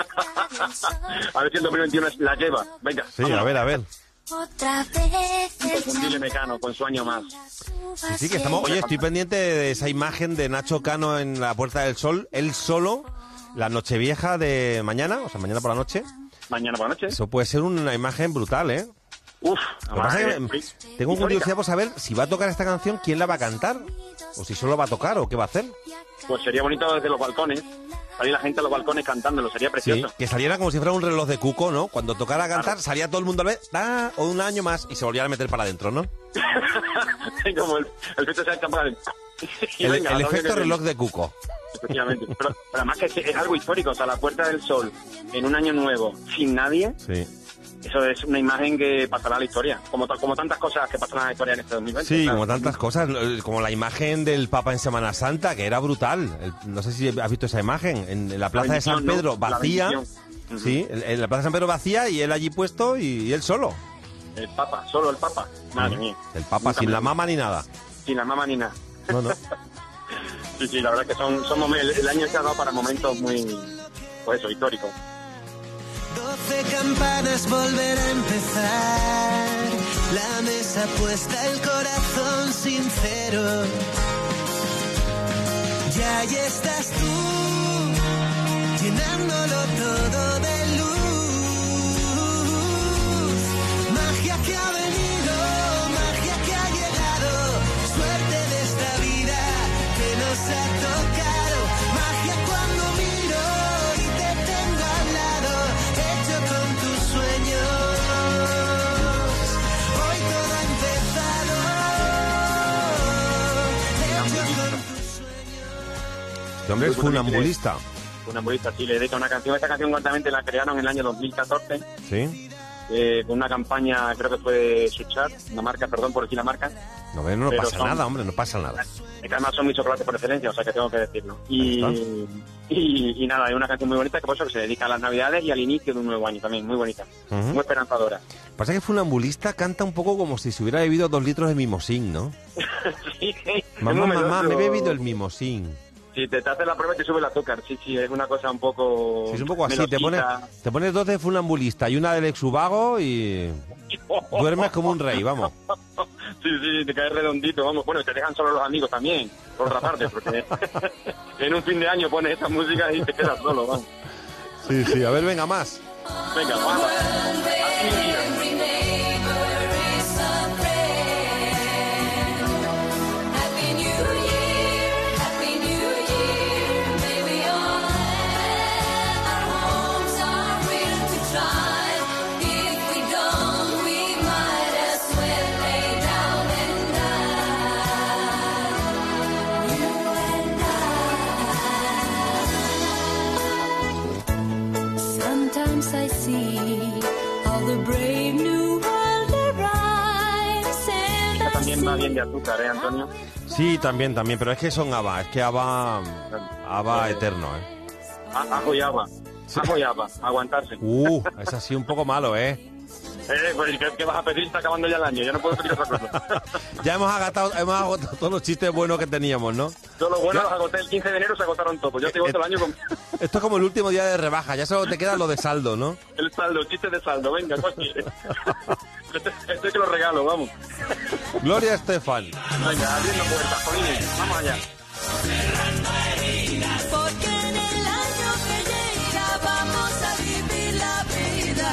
A ver si el dos mil veintiuno la lleva. Venga. Sí, a ver, a ver. Otra vez Inconfundible Mecano con su año más. Sí, sí, que estamos... Oye, estoy pendiente de esa imagen de Nacho Cano en la Puerta del Sol, él solo, la Nochevieja de mañana, o sea, mañana por la noche. Mañana por la noche. Eso puede ser una imagen brutal, ¿eh? Uf, Lo que pasa es que me- tengo curiosidad por saber si va a tocar esta canción, quién la va a cantar, o si solo va a tocar, o qué va a hacer. Pues sería bonito desde los balcones. Salir la gente a los balcones cantándolo, sería Sí, precioso. que saliera como si fuera un reloj de cuco, ¿no? Cuando tocara a cantar, salía todo el mundo a ver, ah, o un año más, y se volviera a meter para adentro, ¿no? Como el, el efecto se ha escapado. Y El, venga, el lo que efecto viene. reloj de cuco. Efectivamente. Pero, pero además que es, es algo histórico. O sea, la Puerta del Sol en un año nuevo, sin nadie, Sí. eso es una imagen que pasará a la historia, como, como tantas cosas que pasarán a la historia en este dos mil veinte. Sí, claro. como tantas cosas, como la imagen del Papa en Semana Santa, que era brutal. El- no sé si has visto esa imagen, en la Plaza de San bendición, Pedro ¿no? La vacía, bendición. sí, en, en la Plaza de San Pedro vacía y él allí puesto y, y él solo. El Papa, solo el Papa. Madre mía. El Papa Nunca sin me- la mama ni nada. Sin la mamá ni nada. No, no. Sí, sí, la verdad que son, son momen- el, el año se ha dado para momentos muy, pues eso, históricos. Doce campanas volver a empezar. La mesa puesta, el corazón sincero. Ya ahí estás tú, llenándolo todo de luz. Magia que ha venido, magia que ha llegado. Suerte de esta vida que nos ha tocado. Magia cuando miro y te tengo al lado, hecho con tus sueños. Hoy todo ha empezado, hecho con tus sueños. Este hombre es funambulista. Funambulista, sí, le dedica una canción. Esta canción concretamente la crearon en el año dos mil catorce, ¿Sí? eh, con una campaña, creo que fue de Suchar, una marca, perdón por decir la marca. No, ve, no Pero pasa son- nada, hombre, no pasa nada. Es que además son mis chocolates por excelencia, o sea que tengo que decirlo. Y, Ahí y, y nada, es una canción muy bonita que por eso que se dedica a las navidades y al inicio de un nuevo año también, muy bonita, Ujú. muy esperanzadora. Pasa que funambulista canta un poco como si se hubiera bebido dos litros de mimosín, ¿no? Sí, es Mamá, muy mamá, me he meloso. bebido el mimosín. Si te, te haces la prueba y te sube el azúcar, sí, sí, es una cosa un poco... Sí, es un poco así, te pones, melosita. te pones dos de funambulista y una del exubago y duermes como un rey, vamos. Sí, sí, te caes redondito, vamos. Bueno, te dejan solo los amigos también, por otra parte, porque en un fin de año pones esta música y te quedas solo, vamos. Sí, sí, a ver, venga, más. Venga, vamos. Happy New Year, Happy New Year. May we all have our homes, our will to try. If we don't, we might as well lay down and die. You and I. Sometimes I see all the brave new world arise, and Esta I también va bien de azúcar, ¿eh, Antonio? Sí, también, también, pero es que son ABBA, es que ABBA, ABBA eterno, ¿eh? A- Ajo y haba, ajo y haba, aguantarse. Uh, es así un poco malo, ¿eh? Eh, pues, ¿qué, qué vas a pedir? Está acabando ya el año, yo no puedo pedir otra cosa. Ya hemos agotado, hemos agotado todos los chistes buenos que teníamos, ¿no? Todo lo bueno los agoté el quince de enero, se agotaron todos. Yo tengo todo el año con Esto es como el último día de rebaja, ya solo te queda lo de saldo, ¿no? el saldo, chistes de saldo. Venga, coño. Este, este que lo regalo, vamos. Gloria Estefan. Venga, abriendo puertas, Polines, vamos allá. Porque en el año que llega vamos a vivir la vida.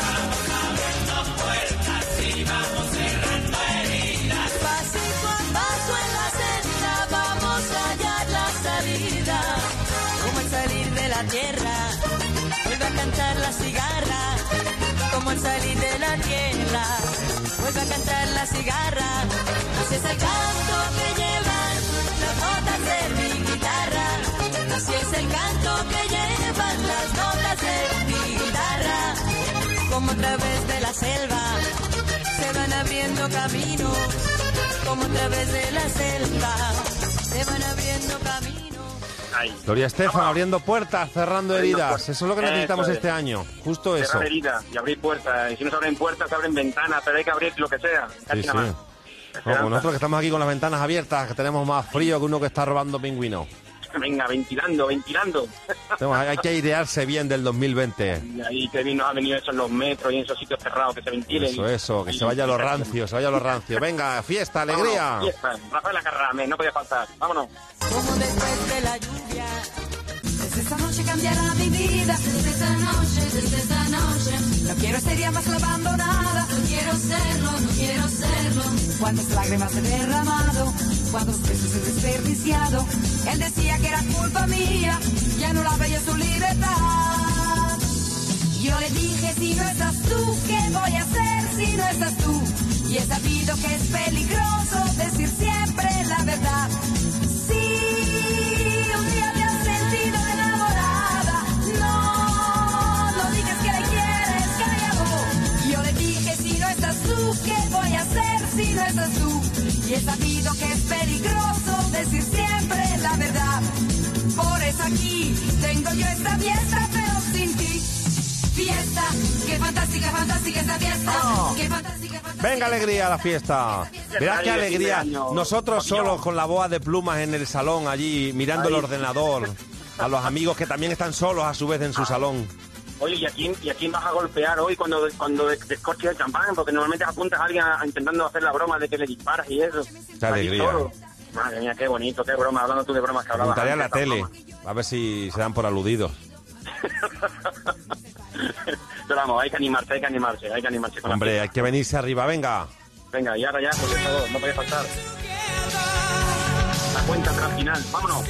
Pasito a paso en la senda vamos a hallar la salida. Como el salir de la tierra, vuelve a cantar la cigarra. Como el salir de la tierra, vuelve a cantar la cigarra. Así es el canto que llevan las notas de mi guitarra. Así es el canto que llevan las notas de mi guitarra. Como a través de la selva se van abriendo caminos. Como a través de la selva se van abriendo caminos. Ahí. Gloria Estefan abriendo puertas, cerrando heridas. Eso es lo que necesitamos Eso es. este año. Justo eso. Cerrar heridas y abrir puertas. Y si no se abren puertas, se abren ventanas, pero hay que abrir lo que sea. Casi Sí, nada sí. más. Como nosotros que estamos aquí con las ventanas abiertas, que tenemos más frío que uno que está robando pingüinos. Venga, ventilando, ventilando. Tenemos- hay que airearse bien del dos mil veinte. Y ahí que bien nos ha venido eso en los metros y en esos sitios cerrados que se ventilen. Eso, eso, que se vaya lo rancio, se vaya lo rancio. Venga, fiesta, alegría. Vámonos, fiesta. Rafael Acarrame, no podía faltar. Vámonos. Como después de la lluvia. Desde esta noche cambiará mi vida. Desde esta noche, desde esta noche. No quiero ser ya más la abandonada. No quiero serlo, no quiero serlo. Cuántas lágrimas he derramado. Cuántos besos he desperdiciado. Él decía que era culpa mía. Ya no la veía su libertad. Yo le dije, si no estás tú, ¿qué voy a hacer si no estás tú? Y he sabido que es peligroso decir siempre la verdad. Sí, un día me has sentido enamorada. No, no digas que le quieres, calla vos. y he sabido que es peligroso decir siempre la verdad. Por eso aquí tengo yo esta fiesta, pero sin ti. Fiesta, qué fantástica, fantástica esta fiesta. Oh. Qué fantástica, fantástica. Venga, alegría a la fiesta. Verás qué alegría. Nosotros solos con la boa de plumas en el salón allí, mirando el ordenador. A los amigos que también están solos a su vez en su salón. Oye, ¿y a quién, y a quién vas a golpear hoy cuando, cuando descorches el champán? Porque normalmente apuntas a alguien a, a intentando hacer la broma de que le disparas y eso. Qué alegría. Madre mía, qué bonito, qué broma. Hablando tú de bromas que hablabas. Apuntaré a la antes, tele, broma. a ver si se dan por aludidos. Pero vamos, hay que animarse, hay que animarse, hay que animarse. Con Hombre, la hay que venirse arriba, venga. Venga, y ahora ya, pues eso no puede faltar. La cuenta atrás final, vámonos.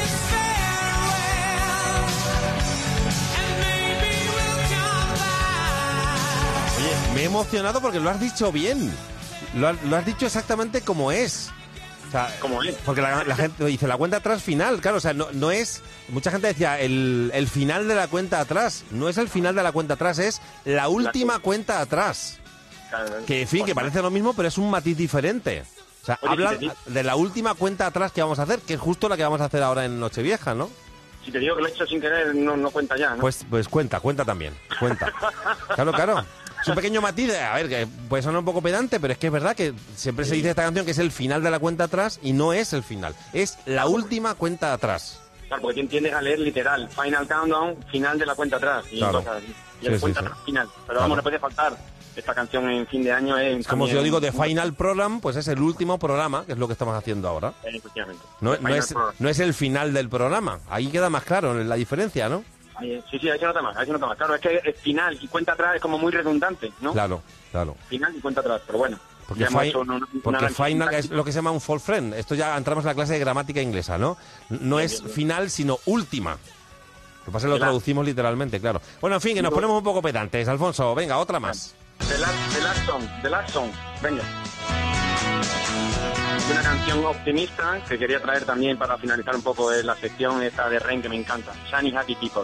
Oye, me he emocionado porque lo has dicho bien. Lo, has- lo has dicho exactamente como es. O sea, ¿Cómo es? Porque la, la gente dice la cuenta atrás final, claro, o sea, no, no es... Mucha gente decía el, el final de la cuenta atrás. No es el final de la cuenta atrás, es la última cuenta atrás. Que, en fin, que parece lo mismo, pero es un matiz diferente. O sea, Oye, hablan si te di- de la última cuenta atrás que vamos a hacer, que es justo la que vamos a hacer ahora en Nochevieja, ¿no? Si te digo que lo he hecho sin querer, no, no cuenta ya, ¿no? Pues, pues cuenta, cuenta también, cuenta. Claro, claro. Es un pequeño matiz, de- a ver, que puede sonar un poco pedante, pero es que es verdad que siempre se dice de esta canción que es el final de la cuenta atrás y no es el final, es la última cuenta atrás. Claro, porque tú tiendes a leer literal, final countdown, final de la cuenta atrás, y Claro. cosas así. Y Sí, el sí, cuenta sí. atrás final. Pero Claro. vamos, no puede faltar. Esta canción en fin de año es... Es como si yo digo de Final Program, pues es el último programa, que es lo que estamos haciendo ahora. Eh, efectivamente. No, The no Final es, Program. no es el final del programa, ahí queda más claro la diferencia, ¿no? Ahí, sí, sí, ahí se nota más, ahí se nota más. Claro, es que es final y cuenta atrás es como muy redundante, ¿no? Claro, claro. Final y cuenta atrás, pero bueno. Porque, ya hemos fi- hecho un- un porque análisis final es sintáctico. lo que se llama un full friend. Esto ya entramos en la clase de gramática inglesa, ¿no? No es final, sino última. Lo que pasa es que lo Claro. traducimos literalmente, claro. Bueno, en fin, que nos ponemos un poco pedantes. Alfonso, venga, otra más. The Last, the Last Song, The Last Song, venga. Una canción optimista que quería traer también para finalizar un poco eh, la sección esta de Ren que me encanta. Shiny Happy People.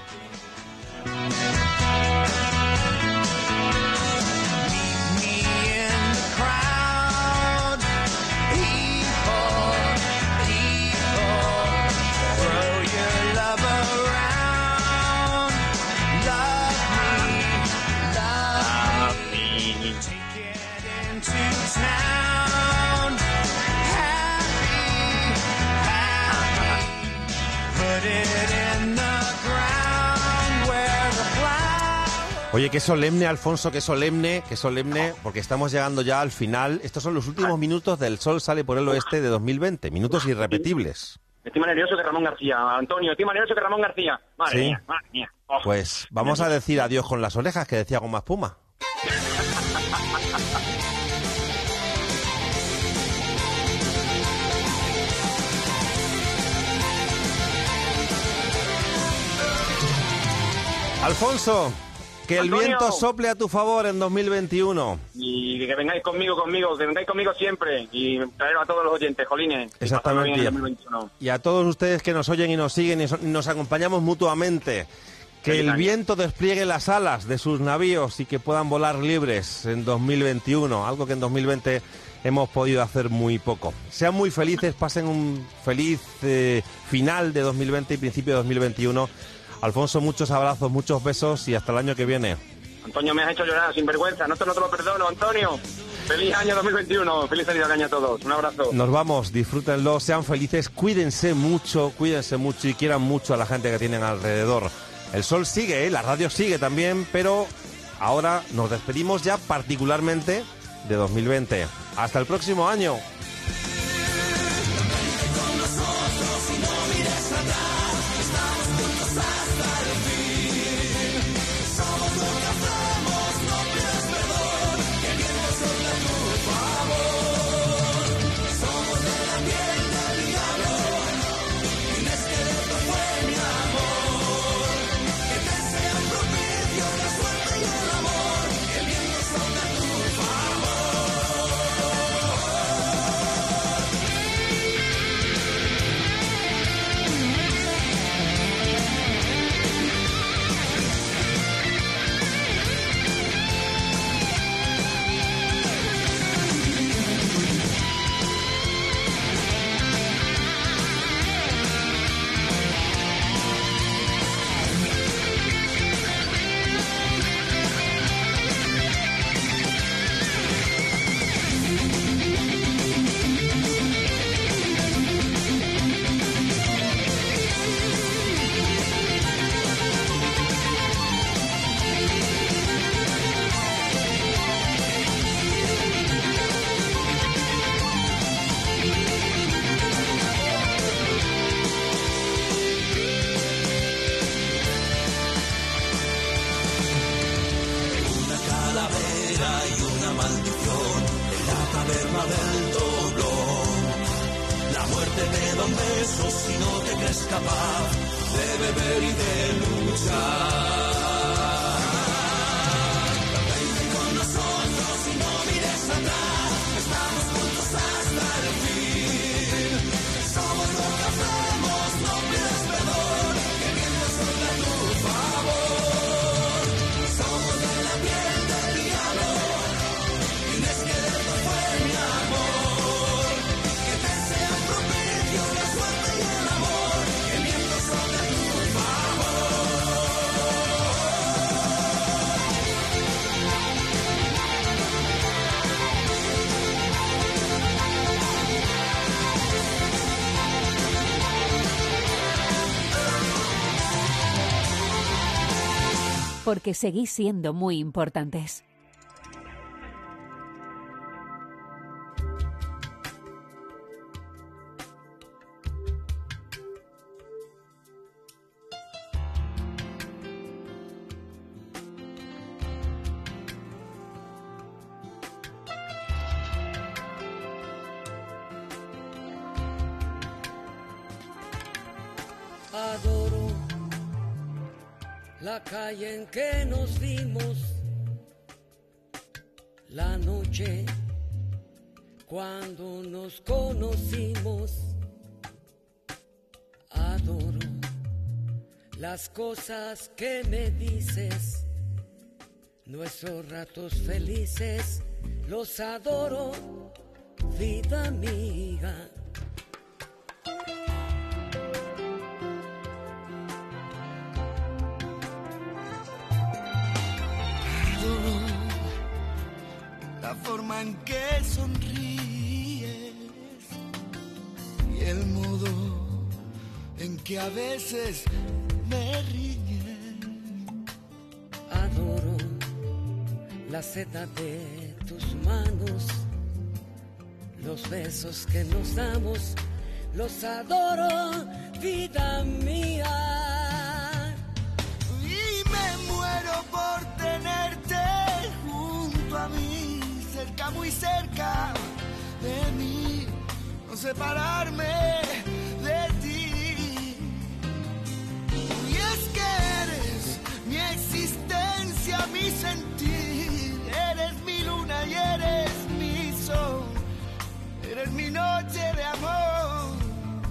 Oye, qué solemne, Alfonso, qué solemne, qué solemne, porque estamos llegando ya al final. Estos son los últimos minutos del Sol sale por el oeste de dos mil veinte. Minutos irrepetibles. Estoy más nervioso que Ramón García, Antonio, estoy más nervioso que Ramón García. Madre Sí. mía, madre mía. Oh. Pues vamos a decir adiós con las orejas, que decía Goma Espuma. Alfonso, que el Antonio. viento sople a tu favor en dos mil veintiuno. Y que vengáis conmigo, conmigo, que vengáis conmigo siempre. Y traeros a todos los oyentes, jolines. Y pasarlo bien en Exactamente. el dos mil veintiuno. Y a todos ustedes que nos oyen y nos siguen y so- y nos acompañamos mutuamente. Que Feliz el año. viento despliegue las alas de sus navíos y que puedan volar libres en dos mil veintiuno, algo que en dos mil veinte hemos podido hacer muy poco. Sean muy felices, pasen un feliz eh, final de dos mil veinte y principio de dos mil veintiuno. Alfonso, muchos abrazos, muchos besos y hasta el año que viene. Antonio, me has hecho llorar, sin vergüenza. No te, no te lo perdono, Antonio. Feliz año dos mil veintiuno. Feliz año a todos. Un abrazo. Nos vamos, disfrútenlo, sean felices, cuídense mucho, cuídense mucho y quieran mucho a la gente que tienen alrededor. El sol sigue, ¿eh? La radio sigue también, pero ahora nos despedimos ya particularmente de dos mil veinte. Hasta el próximo año. da un beso si no te crees capaz de beber y de luchar. Vente con nosotros y no mires atrás, estamos juntos hasta el fin. Somos lo que hacemos, no pides perdón, que viendo soy a tu favor. Somos de la piel del diablo, tienes que esto fue mi amor. Que te sea propicio la suerte y el amor, que viendo soy a tu Porque seguís siendo muy importantes. Adoro la calle en que nos vimos, la noche cuando nos conocimos. Adoro las cosas que me dices, nuestros ratos felices, los adoro, vida mía. La forma en que sonríes y el modo en que a veces me riñen. Adoro la seda de tus manos, los besos que nos damos, los adoro, vida mía. Y me muero por tenerte junto a mí, cerca, muy cerca de mí, no separarme de ti. Y es que eres mi existencia, mi sentir, eres mi luna y eres mi sol, eres mi noche de amor.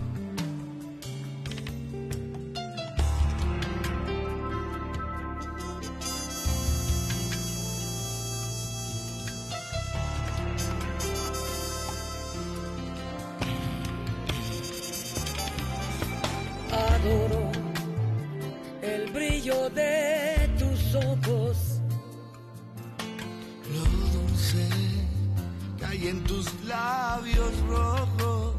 Adoro el brillo de tus ojos, lo dulce que hay en tus labios rojos.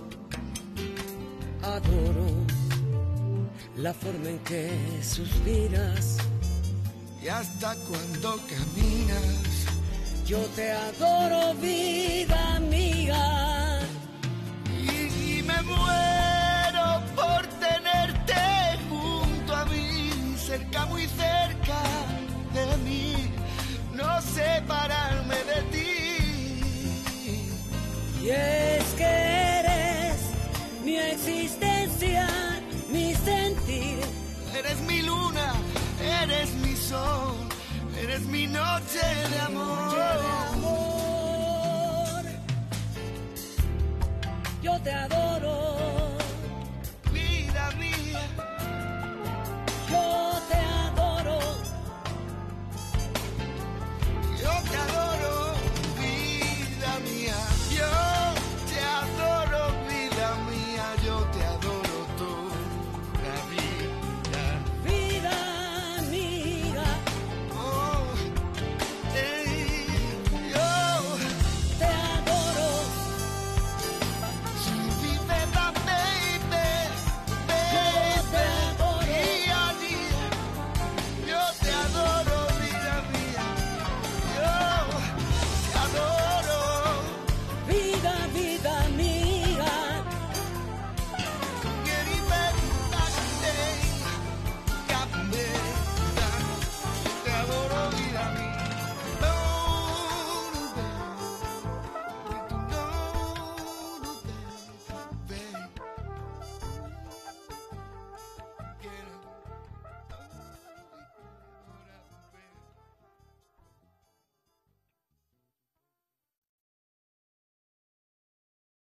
Adoro la forma en que suspiras y hasta cuando caminas. Yo te adoro, vida mía. Y, y me muero por tenerte junto a mí, cerca, muy cerca de mí, no separarme de ti. Y es que eres mi existencia, mi sentir. Eres mi luna, eres mi sol, eres mi noche de amor. Yo te adoro.